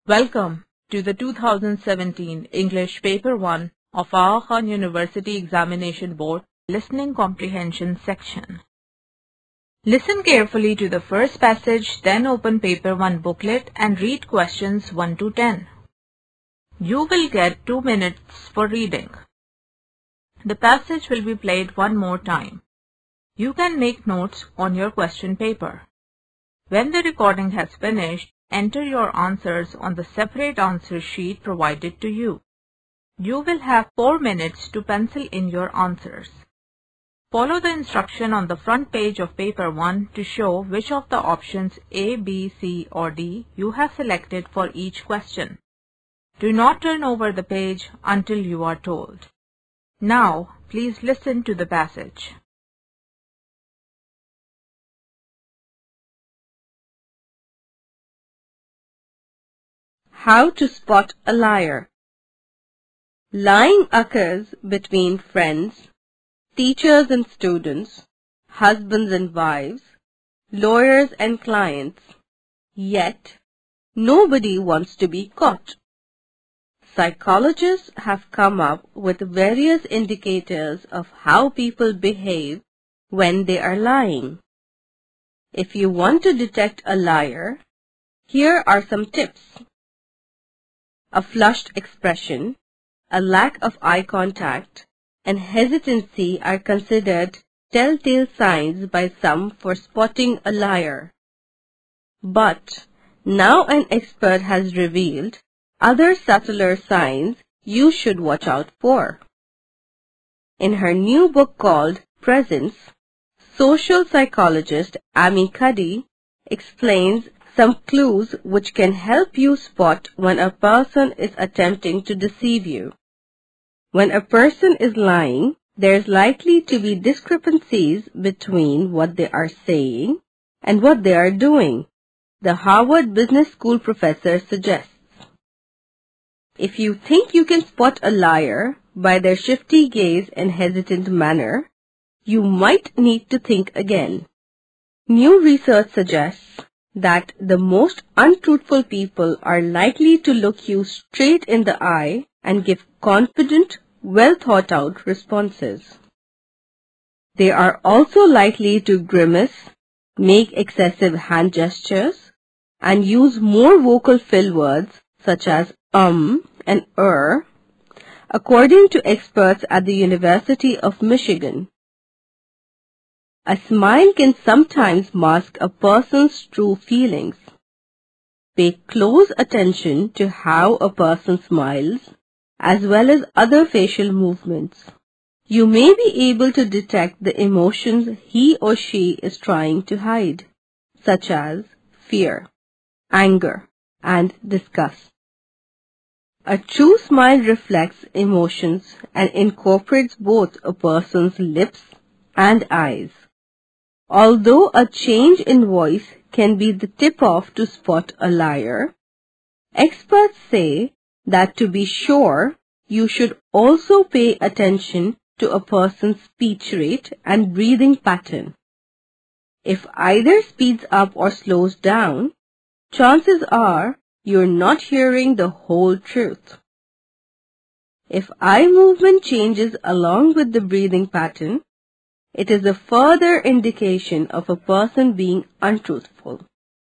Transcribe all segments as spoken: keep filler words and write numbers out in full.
Welcome to the two thousand seventeen English Paper one of Aga Khan University Examination Board Listening Comprehension section. Listen carefully to the first passage, then open Paper one booklet and read questions one to ten. You will get two minutes for reading. The passage will be played one more time. You can make notes on your question paper. When the recording has finished, enter your answers on the separate answer sheet provided to you. You will have four minutes to pencil in your answers. Follow the instruction on the front page of paper one to show which of the options A, B, C or D you have selected for each question. Do not turn over the page until you are told. Now, please listen to the passage. How to spot a liar. Lying occurs between friends, teachers and students, husbands and wives, lawyers and clients. Yet, nobody wants to be caught. Psychologists have come up with various indicators of how people behave when they are lying. If you want to detect a liar, here are some tips. A flushed expression, a lack of eye contact, and hesitancy are considered telltale signs by some for spotting a liar. But now an expert has revealed other subtler signs you should watch out for. In her new book called Presence, social psychologist Amy Cuddy explains some clues which can help you spot when a person is attempting to deceive you. When a person is lying, there is likely to be discrepancies between what they are saying and what they are doing, the Harvard Business School professor suggests. If you think you can spot a liar by their shifty gaze and hesitant manner, you might need to think again. New research suggests that the most untruthful people are likely to look you straight in the eye and give confident, well-thought-out responses. They are also likely to grimace, make excessive hand gestures, and use more vocal fill words such as um and er, according to experts at the University of Michigan. A smile can sometimes mask a person's true feelings. Pay close attention to how a person smiles, as well as other facial movements. You may be able to detect the emotions he or she is trying to hide, such as fear, anger, and disgust. A true smile reflects emotions and incorporates both a person's lips and eyes. Although a change in voice can be the tip-off to spot a liar, experts say that to be sure, you should also pay attention to a person's speech rate and breathing pattern. If either speeds up or slows down, chances are you're not hearing the whole truth. If eye movement changes along with the breathing pattern, it is a further indication of a person being untruthful.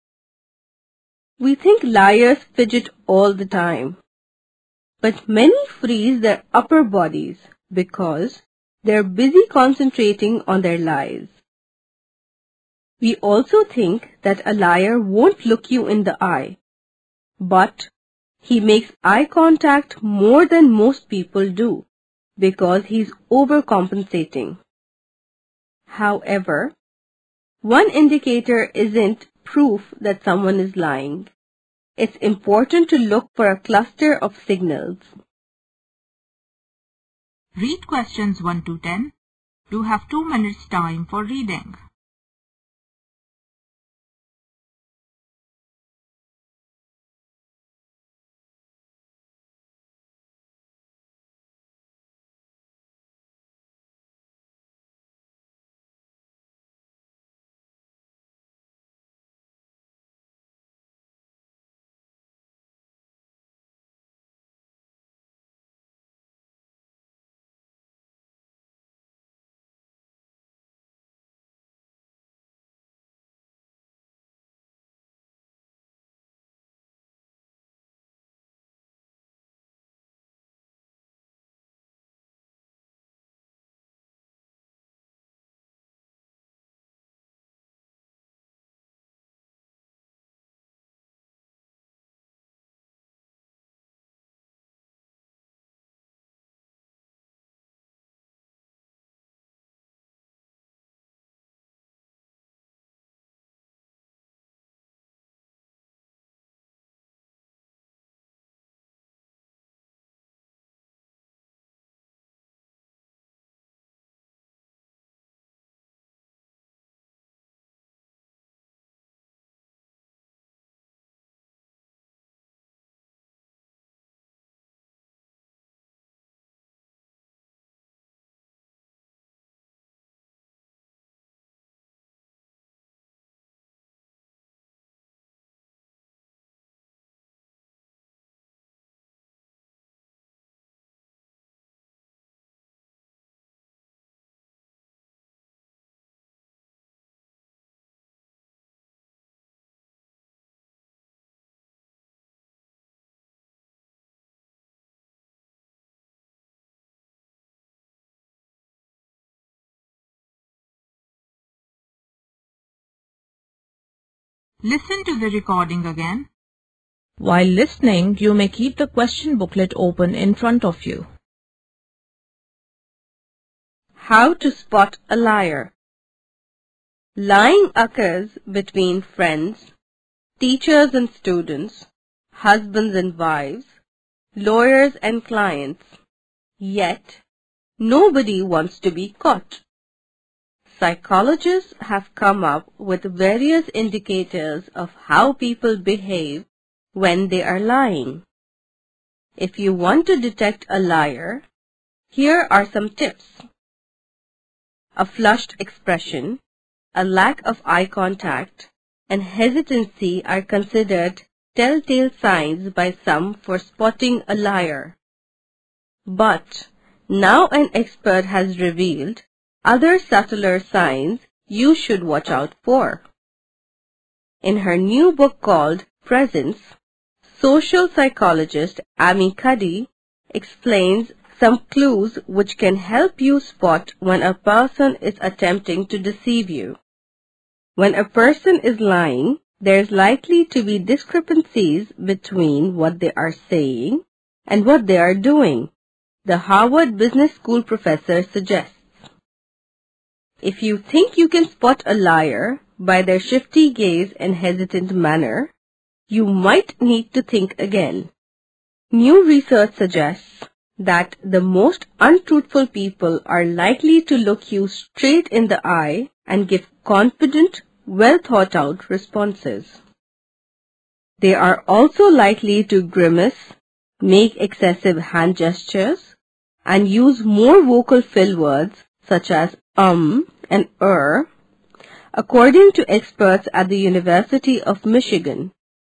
We think liars fidget all the time, but many freeze their upper bodies because they're busy concentrating on their lies. We also think that a liar won't look you in the eye, but he makes eye contact more than most people do because he's overcompensating. However, one indicator isn't proof that someone is lying. It's important to look for a cluster of signals. Read questions one to ten. You have two minutes time for reading. Listen to the recording again. While listening, you may keep the question booklet open in front of you. How to spot a liar. Lying occurs between friends, teachers and students, husbands and wives, lawyers and clients. Yet, nobody wants to be caught. Psychologists have come up with various indicators of how people behave when they are lying. If you want to detect a liar, here are some tips. A flushed expression, a lack of eye contact, and hesitancy are considered telltale signs by some for spotting a liar. But now an expert has revealed other subtler signs you should watch out for. In her new book called Presence, social psychologist Amy Cuddy explains some clues which can help you spot when a person is attempting to deceive you. When a person is lying, there is likely to be discrepancies between what they are saying and what they are doing, the Harvard Business School professor suggests. If you think you can spot a liar by their shifty gaze and hesitant manner, you might need to think again. New research suggests that the most untruthful people are likely to look you straight in the eye and give confident, well-thought-out responses. They are also likely to grimace, make excessive hand gestures, and use more vocal fill words such as um and er, according to experts at the University of Michigan.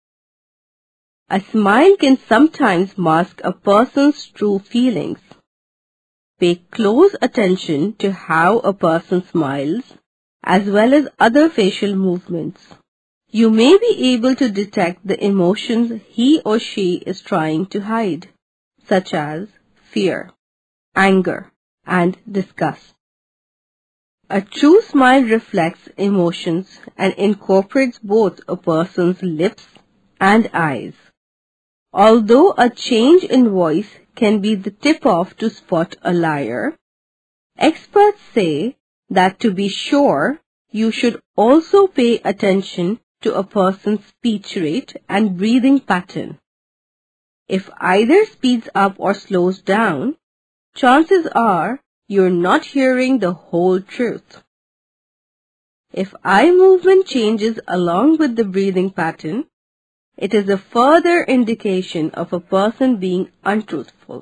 A smile can sometimes mask a person's true feelings. Pay close attention to how a person smiles, as well as other facial movements. You may be able to detect the emotions he or she is trying to hide, such as fear, anger, and disgust. A true smile reflects emotions and incorporates both a person's lips and eyes. Although a change in voice can be the tip-off to spot a liar, experts say that to be sure, you should also pay attention to a person's speech rate and breathing pattern. If either speeds up or slows down, chances are you're not hearing the whole truth. If eye movement changes along with the breathing pattern, it is a further indication of a person being untruthful.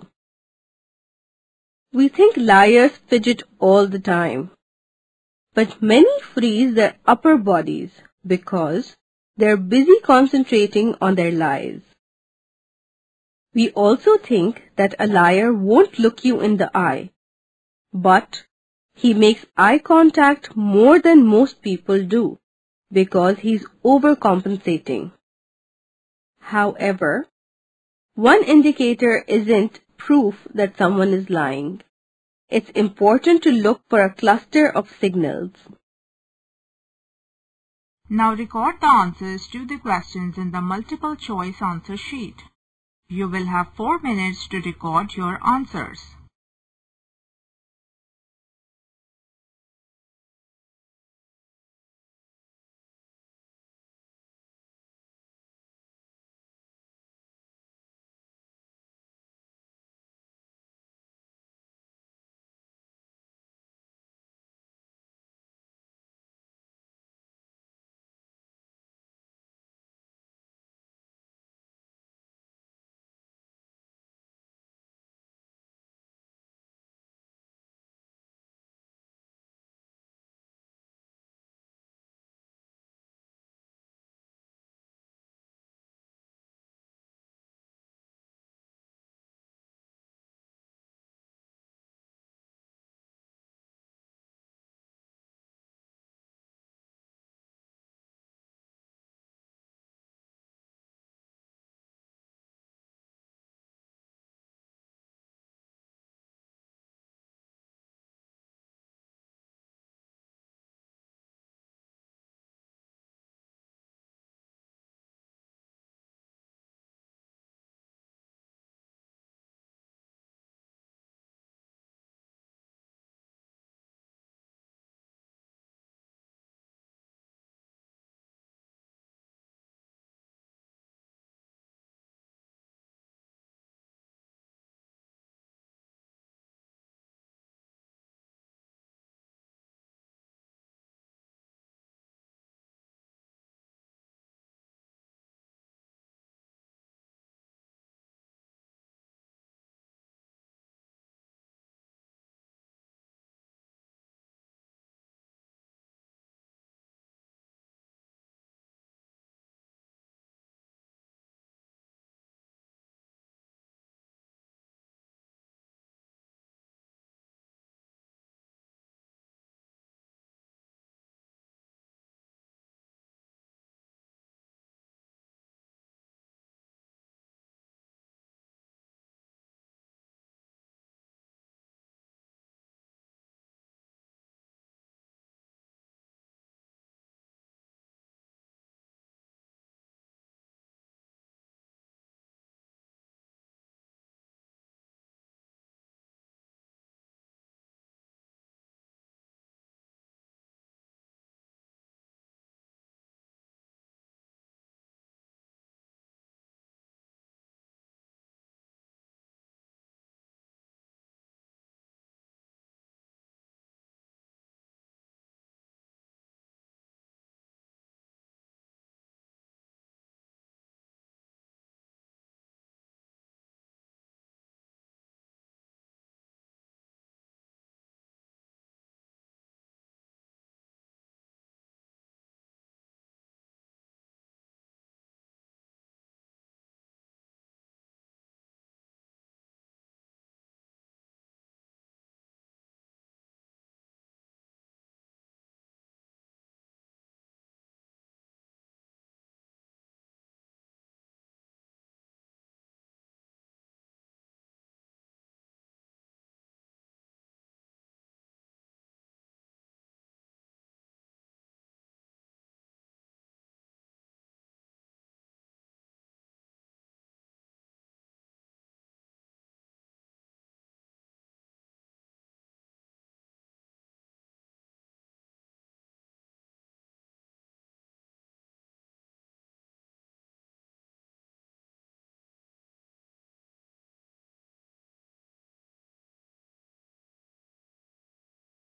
We think liars fidget all the time, but many freeze their upper bodies because they're busy concentrating on their lies. We also think that a liar won't look you in the eye, but he makes eye contact more than most people do because he's overcompensating. However, one indicator isn't proof that someone is lying. It's important to look for a cluster of signals. Now record the answers to the questions in the multiple choice answer sheet. You will have four minutes to record your answers.